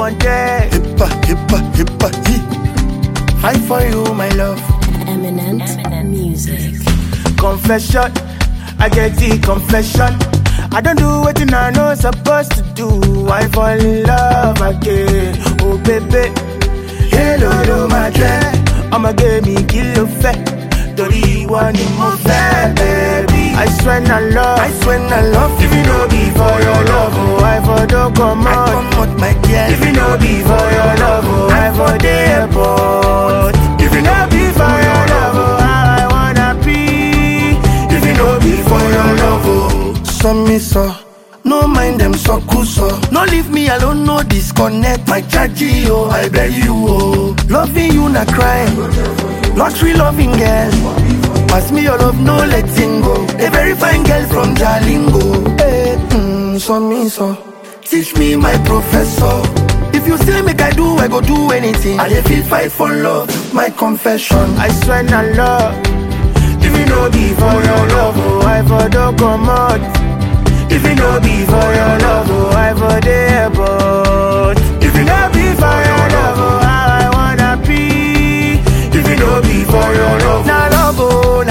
wanted. Hippa, hippa, hippa, he. Fight for you, my love. Eminent music. Confession, I get the confession. I don't do what I know supposed to do. I fall in love again. Oh baby, hello, hello, my dread. I'ma give me kilo fat. Tori one in my fat, baby. I swear I love. If you know be for your love, oh, I for don't come out, my girl. If you know be for your love, oh, I for the airport. If you know be for your love, oh, how I wanna be. If you know be for your love, oh. Me so, no mind them so cool so. No leave me alone, no disconnect my charge, oh, I beg you, oh. Loving you na crime, lottery loving girl. Pass me your love, no letting go. A very fine girl from Jalingo. Hey, so, teach me my professor. If you say make I do, I go do anything. I feel fight for love, my confession. I swear I love. If you know be for your love, oh, I for don't come out. If you know be for your love, oh, I for the airport. If you know be for your love, oh, how I wanna be. If you know be for your love, na love, oh,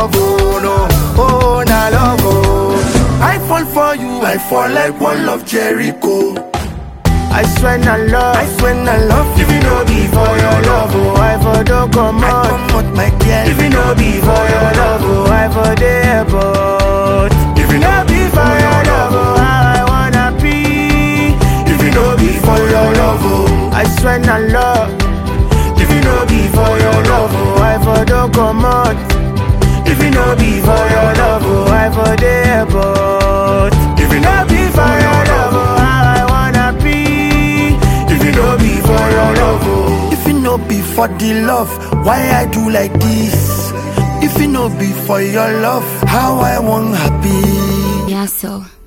no, oh, na love, oh. I fall for you, I fall like one of Jericho. I swear I love. If you know be for your love, oh, I for don't come out, my girl. If you know be for your love, oh, I for the airport. If you know be for your love, oh, how I wanna be. If you know be for your love, oh, I swear I love. If you know be for your love, oh, I for don't come out. If you know be for your love, oh, I for the airport. If you know be for your love, oh, how I wanna be. If you know be for your love, oh. If you know be for the love, why I do like this? If you know be for your love, how I want happy. Yeah, so.